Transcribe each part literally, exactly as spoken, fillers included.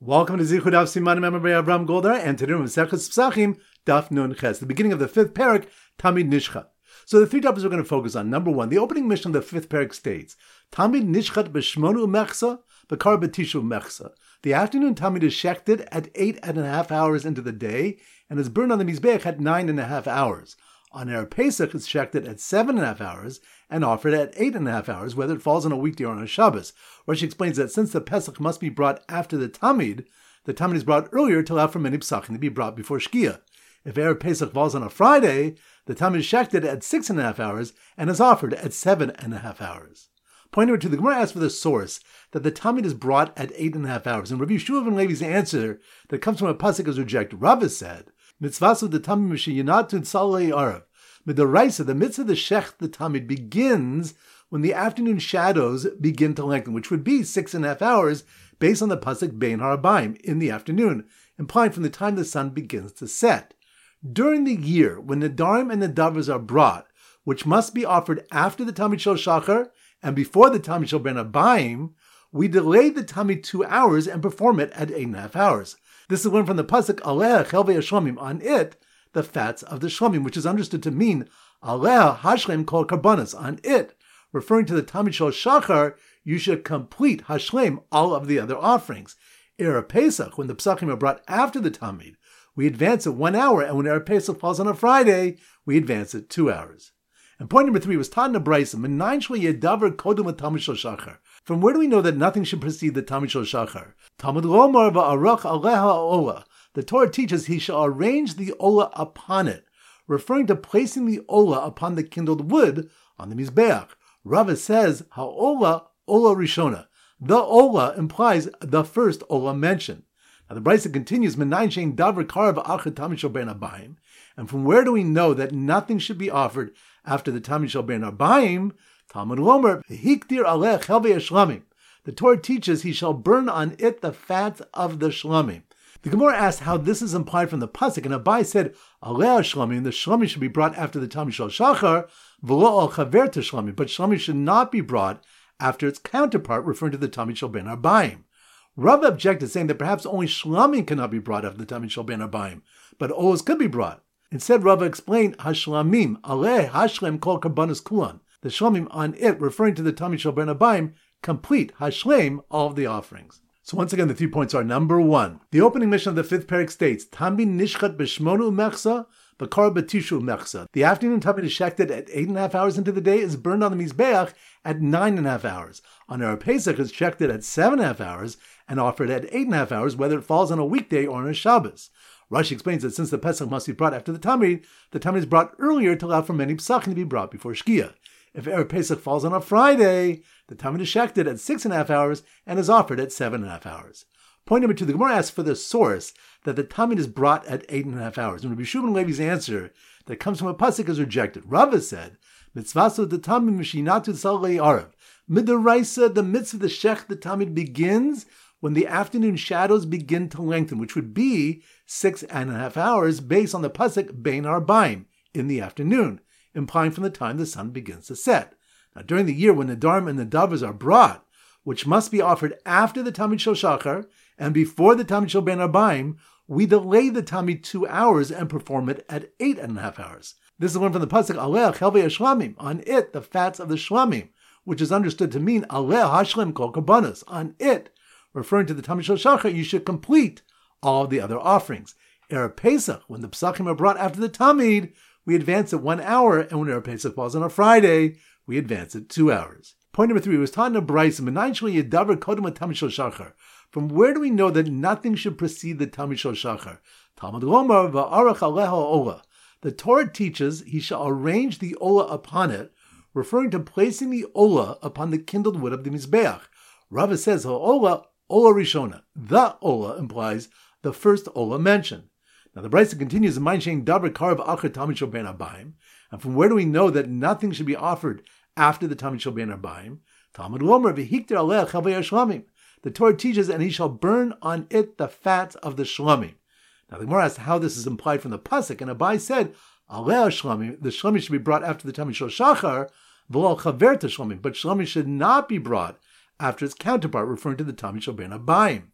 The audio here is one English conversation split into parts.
Welcome to Zichud Daf Siman Member by Avram Goldar, and today we're Mesechus Pesachim Daf Nun Ches, the beginning of the fifth parak, Tamid Nishchat. So the three topics we're going to focus on. Number one, the opening mission of the fifth parak states, Tamid Nishchat b'shmonu mechsa, b'kar b'tishu mechsa. The afternoon Tamid is shechted at eight and a half hours into the day, and is burned on the Mizbeach at nine and a half hours. On Erev Pesach, it's shechted at seven and a half hours and offered at eight and a half hours, whether it falls on a weekday or on a Shabbos. Where she explains that since the Pesach must be brought after the Tamid, the Tamid is brought earlier to allow for many Pesachim to be brought before Shkia. If Erev Pesach falls on a Friday, the Tamid is shechted at six and a half hours and is offered at seven and a half hours. Point number two, the Gemara asks for the source that the Tamid is brought at eight and a half hours. And Rabbi Yeshua ben Levi's answer that comes from a pasuk is rejected. Rava said, Mitzvasu the Tamid Mishiyinatu Tzalei Arav. Midaraisa, the mitzvah of the Shech the Tamid begins when the afternoon shadows begin to lengthen, which would be six and a half hours based on the pasuk Bein Harabaim, in the afternoon, implying from the time the sun begins to set. During the year, when the Darim and the Davers are brought, which must be offered after the Tamid Shel Shachar and before the Tamid Shel Ben Abayim, we delay the Tamid two hours and perform it at eight and a half hours. This is learned from the pasuk Aleh Chelvei Shlomim, on it, the fats of the Shlomim, which is understood to mean Aleh Hashlem Kol Karbanos, on it, referring to the Tamid Shel Shachar, you should complete Hashlem, all of the other offerings. Erev Pesach, when the Pesachim are brought after the Tamid, we advance it one hour, and when Erev Pesach falls on a Friday, we advance it two hours. And point number three was taught in the Brisa, Menayin shelo yedaver kodem Tamid Shel Shachar. From where do we know that nothing should precede the Tamid Shel Shachar? Talmud Lomar va'arach aleha ola. The Torah teaches he shall arrange the ola upon it, referring to placing the ola upon the kindled wood on the Mizbeach. Rava says, ha'ola, ola rishona. The ola implies the first ola mentioned. Now the Brisa continues, Menayin shein davar karav achar Tamid Shel Ben Abayim. And from where do we know that nothing should be offered after the Tamid Shel Ben Abayim? Talmud Lomer, hikdir aleh chelvei shlamim. The Torah teaches he shall burn on it the fats of the shlamim. The Gemara asked how this is implied from the pasuk, and Abai said, aleh shlamim, the shlamim should be brought after the Tamid Shel Shachar, v'lo al chaver to shlamim, but shlamim should not be brought after its counterpart, referring to the Tamid Shel Ben Abayim. Rav objected, saying that perhaps only shlamim cannot be brought after the Tamid Shel Ben Abayim, but olas could be brought. Instead, Rava explained, hashlamim, aleh hashlem kol karbanos kulan. The shlamim on it, referring to the Tamid Shel Ben Abayim, complete hashlem, all of the offerings. So once again, the three points are, number one, the opening mission of the fifth parak states, Tamid nishchat b'shmonu mechsa, b'kar b'tishu mechsa. The afternoon Tamid is shechted at eight and a half hours into the day, is burned on the Mizbeach at nine and a half hours. On Erev Pesach, it's shechted at seven and a half hours, and offered at eight and a half hours, whether it falls on a weekday or on a Shabbos. Rashi explains that since the Pesach must be brought after the Tamid, the Tamid is brought earlier to allow for many Pesachim to be brought before Shkia. If Erev Pesach falls on a Friday, the Tamid is shechted at six and a half hours and is offered at seven and a half hours. Point number two, the Gemara asks for the source that the Tamid is brought at eight and a half hours. And Rabbi Yeshua ben Levi's answer that comes from a pasuk is rejected. Rava said, Mitzvasu the Tamid Mishinatu Tzalei Arav. Midaraisa, the mitzvah of the Shech the Tamid begins when the afternoon shadows begin to lengthen, which would be six and a half hours based on the pasuk Bein Harabaim, in the afternoon, implying from the time the sun begins to set. Now, during the year when the Darim and the Davers are brought, which must be offered after the Tamid Shel Shachar and before the Tamid Shel Ben Abayim, we delay the Tamid two hours and perform it at eight and a half hours. This is one from the pasuk Aleh Chelvei Shlamim, on it, the fats of the Shlamim, which is understood to mean Aleh Hashlem Kol Karbanos, on it, referring to the Tamid Shel Shachar, you should complete all of the other offerings. Erev Pesach, when the Pesachim are brought after the Tamid, we advance it one hour, and when Erev Pesach falls on a Friday, we advance it two hours. Point number three was taught in a Brisa, Menayin shelo yedaver kodem Tamid Shel Shachar. From where do we know that nothing should precede the Tamid Shel Shachar? Talmud Lomar va'arach aleha ola. The Torah teaches he shall arrange the ola upon it, referring to placing the ola upon the kindled wood of the Mizbeach. Rava says, ha'ola, ola rishona. The ola implies the first ola mentioned. Now the Brisa continues, Menayin shein davar karav achar Tamid Shel Ben Abayim. And from where do we know that nothing should be offered after the Tamid Shel Ben Abayim? Talmud Lomer v'hikdir aleh chelvei shlamim. The Torah teaches, and he shall burn on it the fats of the shlamim. Now the Gemara asks how this is implied from the pasuk, and Abai said, aleh shlamim, the shlamim should be brought after the Tamid Shel Shachar, v'lo chaver to shlamim, but shlamim should not be brought after its counterpart, referring to the Tamid Shel Ben Abayim.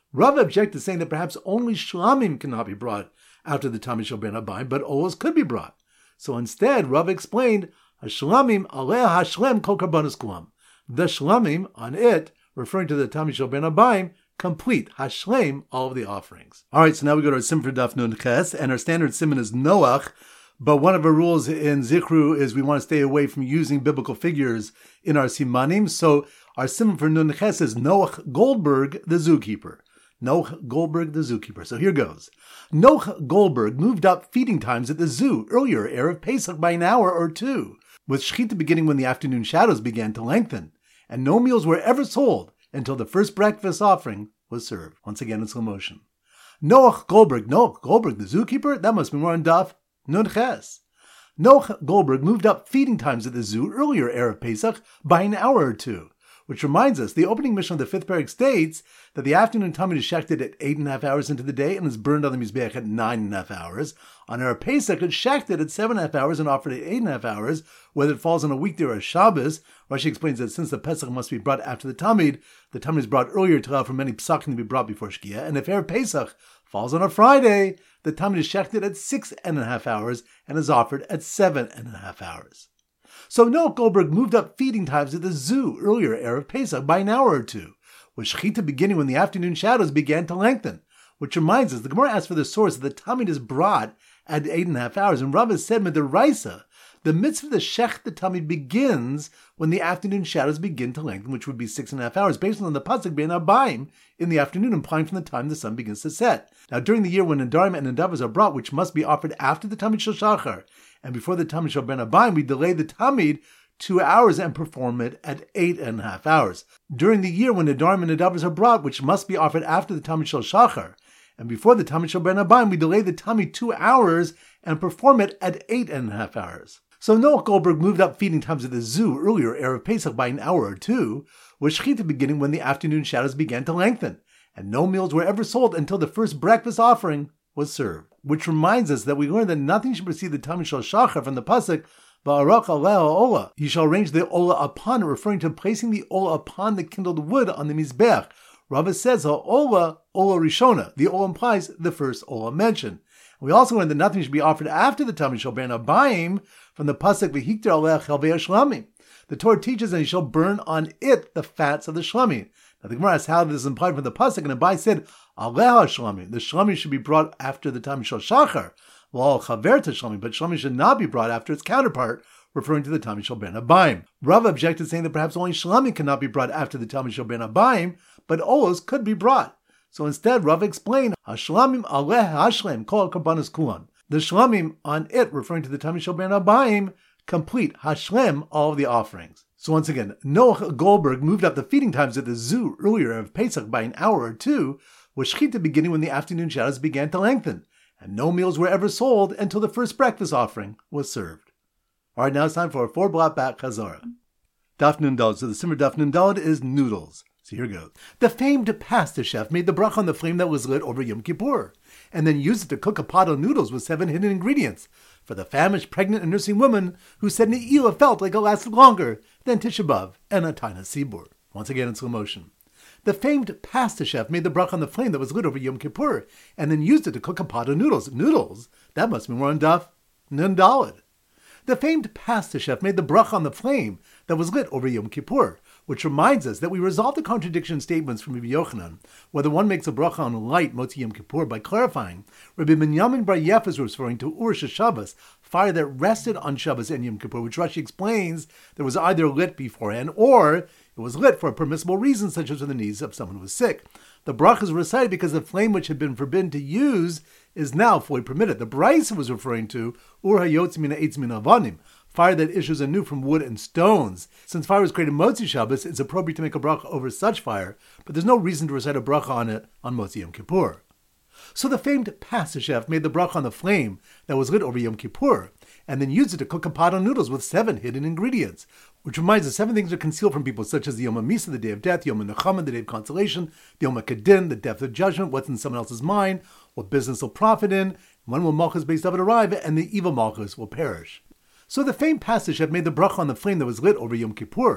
Rav objected, saying that perhaps only shlamim cannot be brought after the Tamid Shel Ben Abayim, but olas could be brought. So instead, Rav explained, Hashlamim aleh hashlem kol karbanos kulam. The shlamim, on it, referring to the Tamid Shel Ben Abayim, complete, hashlem, all of the offerings. All right, so now we go to our sim for Daf Nun Ches, and our standard simon is Noach, but one of our rules in Zichru is we want to stay away from using biblical figures in our simanim, so our simon for Nun Ches is Noach Goldberg, the zookeeper. Noach Goldberg, the zookeeper. So here goes. Noach Goldberg moved up feeding times at the zoo earlier, Erev Pesach, by an hour or two, with Shechita beginning when the afternoon shadows began to lengthen, and no meals were ever sold until the first breakfast offering was served. Once again in slow motion. Noach Goldberg, Noach Goldberg, the zookeeper? That must be more on Daf Nun Ches. Noach Goldberg moved up feeding times at the zoo earlier, Erev Pesach, by an hour or two, which reminds us, the opening mission of the fifth parak states that the afternoon Tamid is shechted at eight and a half hours into the day and is burned on the Mizbeach at nine and a half hours. On Erev Pesach, it's shechted at seven and a half hours and offered at eight and a half hours, whether it falls on a weekday or a Shabbos. Rashi explains that since the Pesach must be brought after the Tamid, the Tamid is brought earlier to allow for many Psakim to be brought before Shkia, and if Erev Pesach falls on a Friday, the Tamid is shechted at six and a half hours and is offered at seven and a half hours. So Noach Goldberg moved up feeding times at the zoo earlier, Erev Pesach, by an hour or two, with Shechita beginning when the afternoon shadows began to lengthen, which reminds us, the Gemara asks for the source that the Tamid is brought at eight and a half hours, and Rav has said, Midaraisa, the mitzvah of the Shech the Tamid begins when the afternoon shadows begin to lengthen, which would be six and a half hours, based on the pasuk Ben Abayim in the afternoon, implying from the time the sun begins to set. Now, during the year when Nadarim and Nadavas are brought, which must be offered after the Tamid Shel Shachar, and before the Tamid Shel Ben Abayim, we delay the Tamid two hours and perform it at eight and a half hours. During the year when Nadarim and Nadavas are brought, which must be offered after the Tamid Shel Shachar, and before the Tamid Shel Ben Abayim, we delay the Tamid two hours and perform it at eight and a half hours. So Noach Goldberg moved up feeding times at the zoo earlier, Erev Pesach, by an hour or two, with Shechita beginning when the afternoon shadows began to lengthen, and no meals were ever sold until the first breakfast offering was served. Which reminds us that we learned that nothing should precede the Tamid Shel Shachar from the pasuk, Ba'arach aleh ola. You shall arrange the ola upon it, referring to placing the ola upon the kindled wood on the Mizbeach. Rava says, ola, ola rishona. The ola implies the first ola mentioned. We also learned that nothing should be offered after the Tamid Shel Ben Abayim from the pasuk v'hikter aleh chelvei shlamim. The Torah teaches that he shall burn on it the fats of the shlamim. Now the Gemara asks how this is implied from the pasuk, and Abai said, aleh shlamim. The shlamim should be brought after the Tamid Shel Shachar. Well, chaver to shlamim, but shlamim should not be brought after its counterpart, referring to the Tamid Shel Ben Abayim. Rav objected, saying that perhaps only shlamim cannot be brought after the Tamid Shel Ben Abayim, but olos could be brought. So instead, Rav explained, Hashlamim aleh hashlem kol karbanos kulan. The shlamim on it, referring to the Tamid Shel Ben Abayim, complete, hashlem, all of the offerings. So once again, Noach Goldberg moved up the feeding times at the zoo earlier of Pesach by an hour or two, with Shechita beginning when the afternoon shadows began to lengthen, and no meals were ever sold until the first breakfast offering was served. All right, now it's time for a four block back Chazara. Daf Nun Daled. So the simmer Daf Nun Daled is noodles. So here goes. The famed pasta chef made the bracha on the flame that was lit over Yom Kippur, and then used it to cook a pot of noodles with seven hidden ingredients for the famished, pregnant, and nursing woman who said Ne'ilah felt like it lasted longer than Tisha B'Av and a Taina Sibur. Once again in slow motion. The famed pasta chef made the bracha on the flame that was lit over Yom Kippur, and then used it to cook a pot of noodles. Noodles? That must be more on Daf Nun Daled. The famed pasta chef made the bracha on the flame that was lit over Yom Kippur, which reminds us that we resolve the contradiction statements from Rabbi Yochanan, whether one makes a bracha on light Motzi Yom Kippur, by clarifying Rabbi Binyamin Bar Yefes was referring to Ur Shabbos, fire that rested on Shabbos and Yom Kippur, which Rashi explains that was either lit beforehand or it was lit for a permissible reason, such as for the needs of someone who was sick. The bracha is recited because the flame which had been forbidden to use is now fully permitted. The Braisa was referring to Ur Hayotz Mina Eitz Mina Avanim, fire that issues anew from wood and stones. Since fire was created Motzi Shabbos, it's appropriate to make a bracha over such fire, but there's no reason to recite a bracha on it on Motzi Yom Kippur. So the famed pasta chef made the bracha on the flame that was lit over Yom Kippur, and then used it to cook a pot of noodles with seven hidden ingredients, which reminds us seven things are concealed from people, such as the Yom HaMisa, the day of death, Yom HaNechama, the day of consolation, the Yom HaKedin, the depth of judgment, what's in someone else's mind, what business will profit in, when will Malchus Beis David arrive, and the evil Malchus will perish. So the famed pasta chef made the bracha on the flame that was lit over Yom Kippur,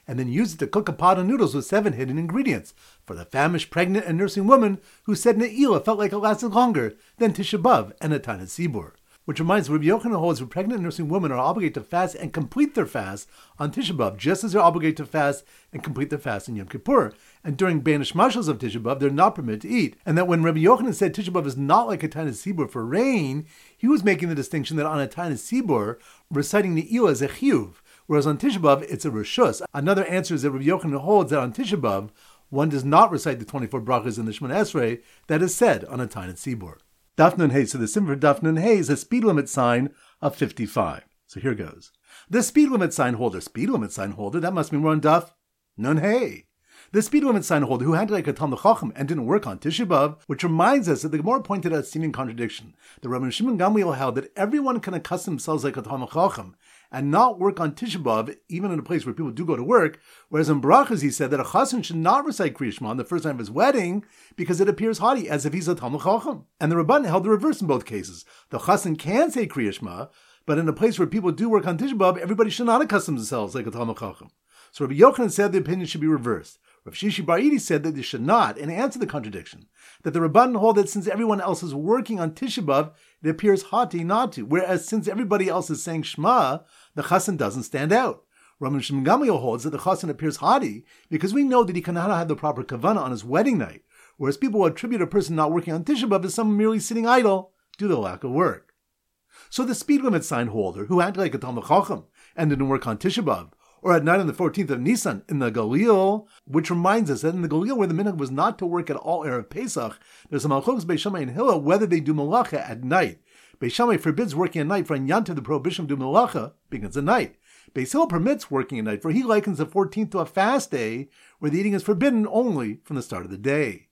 and then use it to cook a pot of noodles with seven hidden ingredients for the famished, pregnant, and nursing woman who said Ne'ilah felt like it lasted longer than Tisha B'Av and Atanas Sibur. Which reminds Rabbi Yochanan holds that pregnant and nursing women are obligated to fast and complete their fast on Tisha B'Av, just as they're obligated to fast and complete their fast in Yom Kippur. And during Banish Mashals of Tisha B'Av, they're not permitted to eat. And that when Rabbi Yochanan said Tisha B'Av is not like Atanas Sibur for rain, he was making the distinction that on Atanas Sibur, reciting Ne'ilah is a chiyuv, whereas on Tisha B'Av, it's a reshus. Another answer is that Rabbi Yochanan holds that on Tisha B'Av, one does not recite the twenty-four brachas in the Shemona Esrei that is said on Atanas Sibur. Daf Nun Hey. So the sim for Daf Nun Hey is a speed limit sign of fifty-five. So here goes. The speed limit sign holder, speed limit sign holder, that must mean we're on Daf Nun Hey. The speed limit sign holder who handled like a Talmid Chacham and didn't work on Tisha B'Av, which reminds us that the Gemara pointed out a seeming contradiction. The Rabbi Shimon Gamliel held that everyone can accustom themselves like a Talmid Chacham and not work on Tisha B'Av, even in a place where people do go to work, whereas in Brachas he said that a Chassan should not recite Kriya Shema on the first night of his wedding because it appears haughty, as if he's a Talmid Chacham. And the Rabban held the reverse in both cases. The Chassan can say Kriya Shema, but in a place where people do work on Tisha B'Av, everybody should not accustom themselves like a Talmid Chacham. So Rabbi Yochanan said the opinion should be reversed. Rav Shishi Bar Idi said that they should not, and answered the contradiction, that the Rabbanan hold that since everyone else is working on Tisha B'Av, it appears haughty not to, whereas since everybody else is saying Shema, the Chassan doesn't stand out. Rabbi Shimon Gamliel holds that the Chassan appears haughty because we know that he cannot have the proper kavanah on his wedding night, whereas people will attribute a person not working on Tisha B'Av as someone merely sitting idle due to lack of work. So the speed limit sign holder, who acted like a Talmid Chacham and didn't work on Tisha B'Av, or at night on the fourteenth of Nisan in the Galil, which reminds us that in the Galil, where the minhag was not to work at all Erev Pesach, there's a Malchus Beis Shammai and Hillel whether they do malacha at night. Beis Shammai forbids working at night, for in Yantiv the prohibition of doing malacha begins at night. Beis Hillel permits working at night, for he likens the fourteenth to a fast day, where the eating is forbidden only from the start of the day.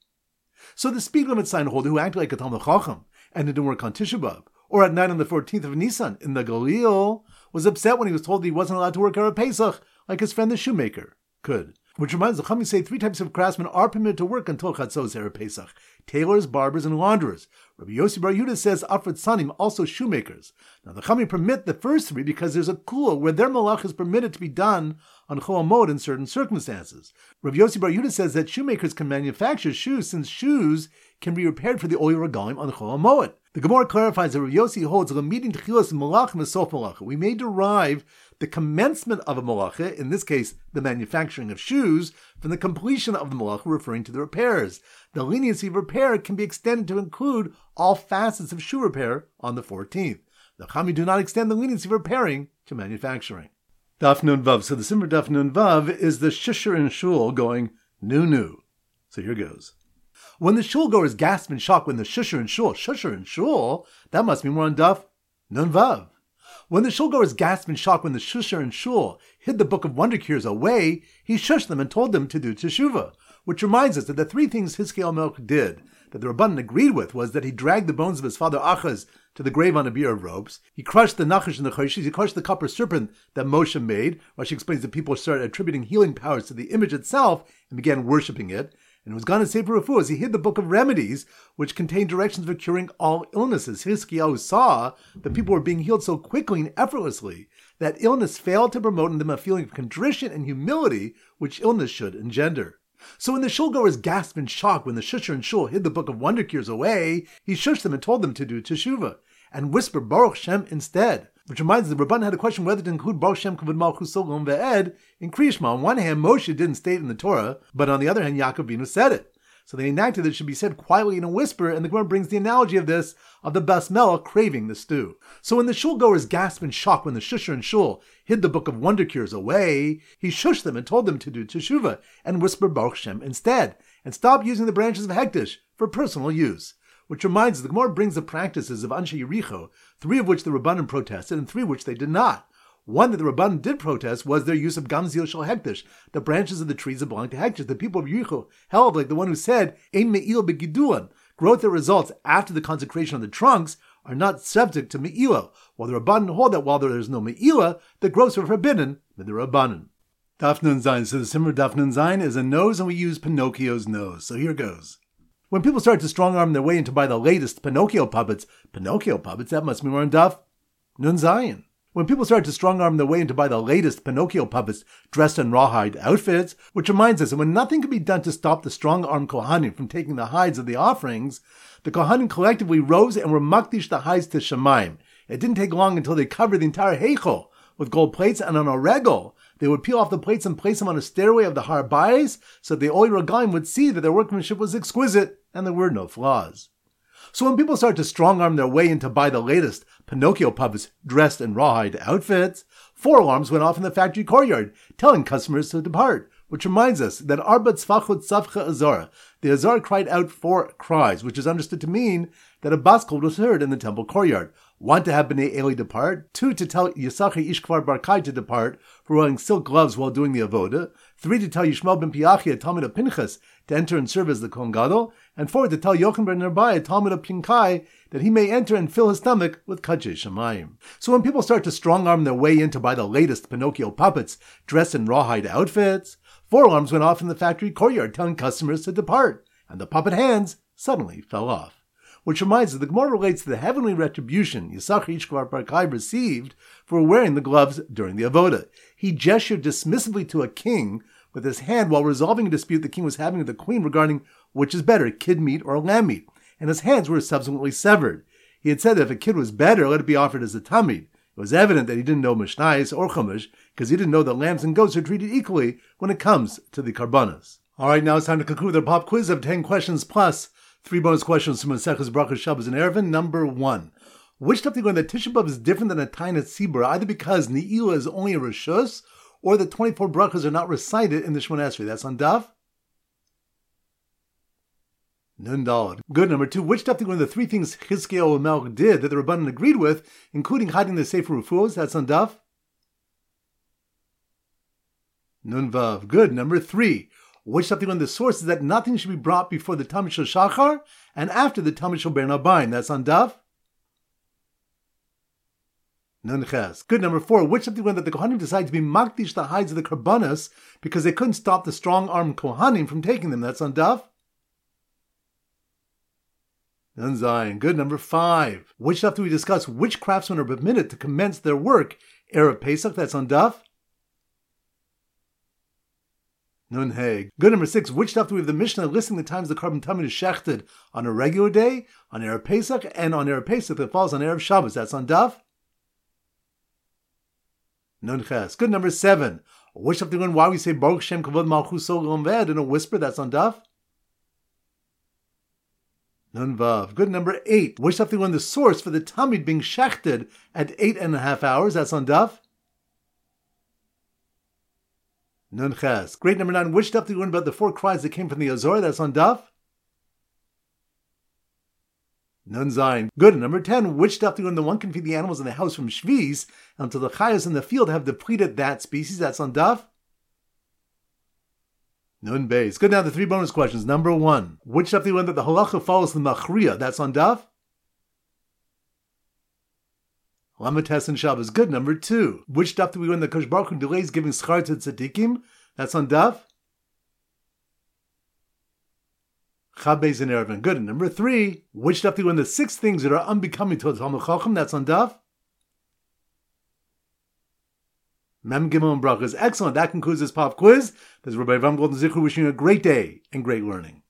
So the speed limit sign holder who acted like a Talmid Chacham and didn't work on Tisha B'Av, or at night on the fourteenth of Nisan in the Galil, was upset when he was told that he wasn't allowed to work Erev Pesach like his friend the shoemaker could. Which reminds the Chachamim say three types of craftsmen are permitted to work until Chatzos Erev Pesach: tailors, barbers, and launderers. Rabbi Yossi Bar Yehuda says Afrat Sanim, also shoemakers. Now the Chachamim permit the first three because there's a kula where their malach is permitted to be done on Chol Hamoed in certain circumstances. Rabbi Yossi Bar Yehuda says that shoemakers can manufacture shoes since shoes can be repaired for the Oil Regalim on Chol Hamoed. The Gemara clarifies that Rabbi Yossi holds L'midin Tchilas Malachim Sof Malacha. We may derive the commencement of a malacha, in this case the manufacturing of shoes, from the completion of the malacha, referring to the repairs. The leniency of repair can be extended to include all facets of shoe repair on the fourteenth. The Chachamim do not extend the leniency of repairing to manufacturing. Daf Nun Vav. So the Simmer Daf Nun Vav is the shusher in shul going nu nu. So here goes. When the shul goers gasp in shock when the shusher in shul, shusher in shul, that must mean we're on Daf Nun Vav. When the shulgoers gasped in shock when the shusher in shul hid the book of wonder cures away, he shushed them and told them to do teshuvah. Which reminds us that the three things Hizkiel Melech did that the Rabbanan agreed with was that he dragged the bones of his father Achaz to the grave on a bier of ropes. He crushed the nachash and the choshes. He crushed the copper serpent that Moshe made. Rashi explains that people started attributing healing powers to the image itself and began worshipping it. And it was gone to Sefer Refuah as he hid the book of remedies, which contained directions for curing all illnesses. Hizkiyahu saw that people were being healed so quickly and effortlessly that illness failed to promote in them a feeling of contrition and humility, which illness should engender. So when the shulgoers gasped in shock when the shusher in shul hid the book of wonder cures away, he shushed them and told them to do teshuvah, and whispered Baruch Shem instead. Which reminds us, the Rabban had a question whether to include Baruch Shem Kavod Malchus Sogom Ve'ed in Kriya Shema. On one hand, Moshe didn't state it in the Torah, but on the other hand, Yaakov Avinu said it. So they enacted that it should be said quietly in a whisper, and the Gemara brings the analogy of this of the basmela craving the stew. So when the shulgoers gasped in shock when the shusher in shul hid the book of wonder cures away, he shushed them and told them to do teshuvah and whisper Baruch Shem instead, and stop using the branches of hektish for personal use. Which reminds us, the Gemara brings the practices of Anshe Yericho, three of which the Rabbanim protested and three which they did not. One that the Rabbanim did protest was their use of Gamzil Shel Hektish, the branches of the trees that belong to Hektish. The people of Yericho held, like the one who said, Ein Me'il Begiduan, growth that results after the consecration of the trunks are not subject to Me'ilah, while the Rabbanim hold that while there is no Me'ilah, the growths are forbidden by the Rabbanim. Daf Nun Zayin. So the Simmer Daf Nun Zayin is a nose, and we use Pinocchio's nose. So here goes. When people start to strong-arm their way into buy the latest Pinocchio puppets, Pinocchio puppets, that must be more on Daf Nun Zayin. When people started to strong-arm their way in to buy the latest Pinocchio puppets dressed in rawhide outfits, which reminds us that when nothing could be done to stop the strong-armed Kohanim from taking the hides of the offerings, the Kohanim collectively rose and were makdish the hides to Shemaim. It didn't take long until they covered the entire Heichel with gold plates, and on a regel, they would peel off the plates and place them on a stairway of the Har Bayis, so that the Oy Ragaim would see that their workmanship was exquisite and there were no flaws. So when people started to strong-arm their way in to buy the latest Pinocchio puppets dressed in rawhide outfits, four alarms went off in the factory courtyard, telling customers to depart, which reminds us that Arba Tzfachot Tzavcha Azara, the Azar cried out four cries, which is understood to mean that a baskol was heard in the temple courtyard. One, to have Bnei Eli depart. Two, to tell Yisachar Ishkvar Barkai to depart for wearing silk gloves while doing the avoda. Three, to tell Yishmael ben Piachia, Talmud of Pinchas, to enter and serve as the Kohen Gadol. And four, to tell Yochanan ben Nerbai, Talmud of Pinkai, that he may enter and fill his stomach with Kadshei Shemayim. So when people start to strong-arm their way in to buy the latest Pinocchio puppets dressed in rawhide outfits, four alarms went off in the factory courtyard telling customers to depart, and the puppet hands suddenly fell off. Which reminds us, the Gemara relates to the heavenly retribution Yisachar Ishkvar Barkai received for wearing the gloves during the avoda. He gestured dismissively to a king with his hand while resolving a dispute the king was having with the queen regarding which is better, kid meat or lamb meat, and his hands were subsequently severed. He had said that if a kid was better, let it be offered as a tamid. It was evident that he didn't know Mishnayos or Chumash, because he didn't know that lambs and goats are treated equally when it comes to the karbanos. All right, now it's time to conclude our pop quiz of ten questions plus three bonus questions from Maseches Brachos, Shabbos, and Eruvin. Number one. Which stuff do you learn that Tisha B'Av is different than a Tainat Tzibur, either because Ne'ilah is only a Rishus, or the twenty-four brachos are not recited in the Shemona Esrei? That's on Daf Nun Daled. Good. Number two. Which stuff do you learn the three things Chizkiyahu HaMelech did that the Rabbanan agreed with, including hiding the Sefer Refuos? That's on Daf Nun Vav. Good. Number three. Which stuff do you learn the source is that nothing should be brought before the Tamid Shel Shachar and after the Tamid Shel Ber Nabayin? That's on Daf Nun Ches. Good. Number four. Which stuff do you learn that the Kohanim decided to be makdish the hides of the karbanos because they couldn't stop the strong-armed Kohanim from taking them? That's on Daf Nun Zayin. Good. Number five. Which stuff do we discuss? Which craftsmen are permitted to commence their work Erev Pesach? That's on Daf Nun Hey. Good. Number six. Which stuff do we have the Mishnah listing the times the carbon tamid is shechted on a regular day, on Erev Pesach, and on Erev Pesach that falls on Erev Shabbos? That's on Daf Nun Ches. Good. Number seven. Which stuff do we learn why we say Baruch Shem Kavod Malchus Olam Ved in a whisper? That's on Daf Nun Vav. Good. Number eight. Which stuff do we learn the source for the tamid being shechted at eight and a half hours? That's on Daf Nun Ches. Great. Number nine. Which stuff do you learn about the four cries that came from the Azor? That's on Daf Nun Zayin. Good. And number ten. Which stuff do you learn that one can feed the animals in the house from Shviz until the Chayas in the field have depleted that species? That's on Daf Nun Beis. Good. Now the three bonus questions. Number one. Which stuff do you learn that the halacha follows the Machriya? That's on Daf Lamates and Shabbos. Good. Number two. Which stuff do we learn that Kosh Baruch Hu delays giving schar to tzaddikim? That's on Daf Chab Beis and Eruvin. Good. And number three. Which stuff do we learn the six things that are unbecoming to a Talmid Chacham? That's on Daf Mem Gimel and Brachos. Excellent. That concludes this pop quiz. This is Rabbi Avram Golden Zichru wishing you a great day and great learning.